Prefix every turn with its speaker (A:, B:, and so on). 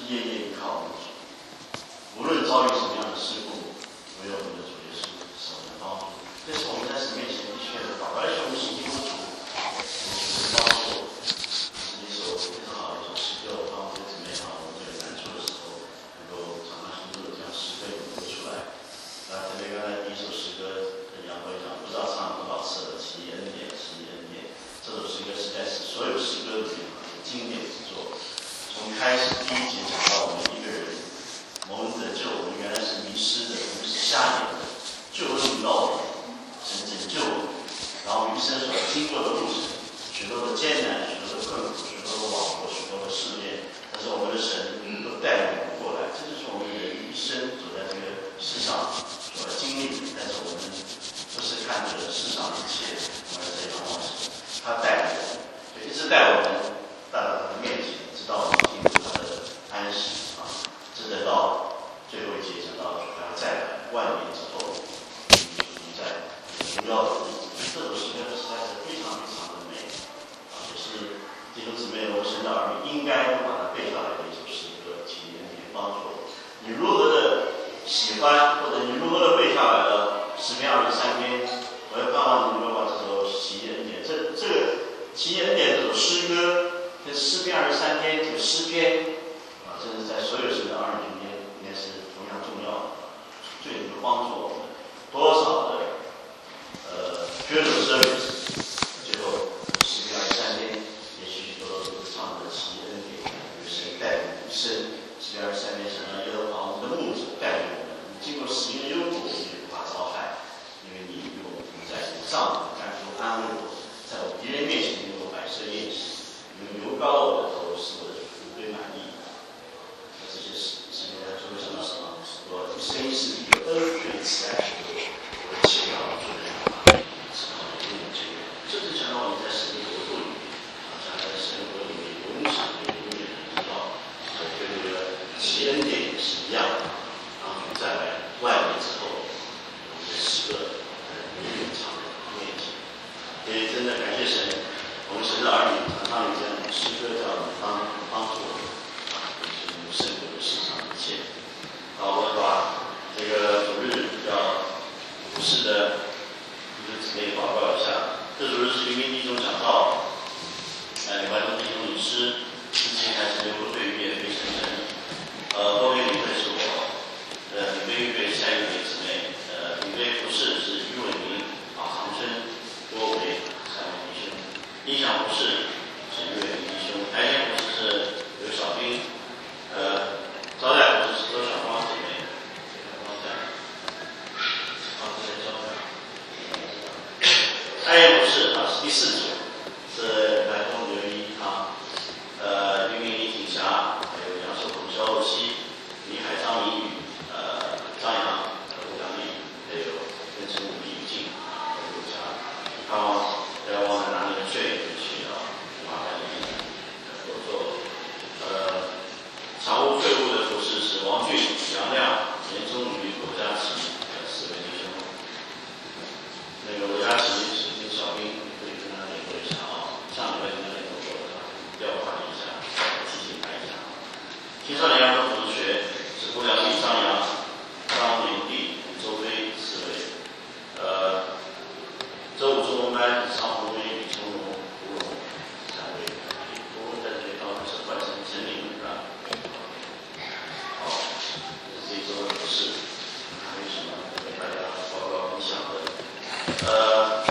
A: 夜夜依靠我们主。无论遭遇什么样的事故，唯有我们的主耶稣是我们的帮助。这是我们在神面前必须要的祷告，而且我们是基督徒，帮助一首非常好的一首诗歌，帮助姊妹我们在难处的时候，能够常常深入的将诗歌读出来。特别刚才第一首诗歌跟杨会长不知道唱多少次了，奇恩典，奇恩典。这首诗歌实在是所有诗歌里面经典之作。从开始第一节讲到我们一个人蒙恩得救，我们原来是迷失的，我们是瞎眼的，救恩临到我们，神拯救我们，然后余生所经过的路程，许多的艰难，许多的困苦，许多的网络，许多的试炼，但是我们的神都带领我们过来，这就是我们人一生走在这个世上所经历的。但是我们不是看着世上的一切，而是在仰望神，他带领我们，就一直带我们带到他的面前，直到我们进入他的安息直到最后一节讲到主要再来万年之后，在荣耀的日子。这首诗歌实在是非常非常的美也是弟兄姊妹我们神的儿女应该把它背下来的一首诗歌，请你们帮助我。你如何的喜欢，或者你如何的背下来的诗篇23篇，我要盼望你能够把这首奇恩典，这个奇恩典这首诗歌跟诗篇23篇这个诗篇真是在所有神的儿女里面应该是同样重要的，最能够帮助我们多少的funeral service， 最后诗篇23篇，也许都唱的奇恩典，有神带领一生。诗篇23篇神让耶和华我们的牧者带领我们，经过10年幽谷，我们也不怕遭害，因为你与我同在，上我甘福安慰我，在我敌人面前给我摆设宴席，你油膏我的头，使我的福杯满溢。这些诗篇在最后讲到什么？我一生一世一个恩惠慈爱之路，我的祈祷主人这是讲到我们在神的国度里面讲在神的国里面永远知道跟这个奇恩典也是一样的。然后在万年之后，我们的诗歌永远常在面前。所以真的感谢神，我们神的儿女常常有这样的诗歌叫我们帮助我们胜过世上一切。好，我把这个主日要服侍的姊妹报告一下。这主日是黎明弟兄讲道，李怀东弟兄领诗，之前还是留对乐非常神，后面领会是我，领队预备下一位姊妹，领队服饰是于伟明、长春、郭伟3位弟兄，音响服饰是于伟明弟兄，台前服饰是刘小兵，招待服饰是周小光姊妹，爱乐服饰是第4组，是台东刘一林明李景霞，还有杨寿鹏、肖厚熙、李海、张明宇、张扬、吴良丽，还有跟陈武李宇静、刘佳，盼望不要忘了拿你的罪去麻烦你合作。常务税务的服饰是王俊、杨亮、严宗宇、罗佳琪4位弟兄。那个罗佳琪是跟小兵可以跟他联络一下上礼拜跟他联络过了，调换一下，提醒他一下。青少年儿童组织学是郭良丽、张扬、张连弟、周飞4位。周5中文班是尚宏威、李成龙、吴龙3位。吴龙在这里当中是换成陈林是吧？好，这是这一周的服饰，还有什么跟大家报告分享的？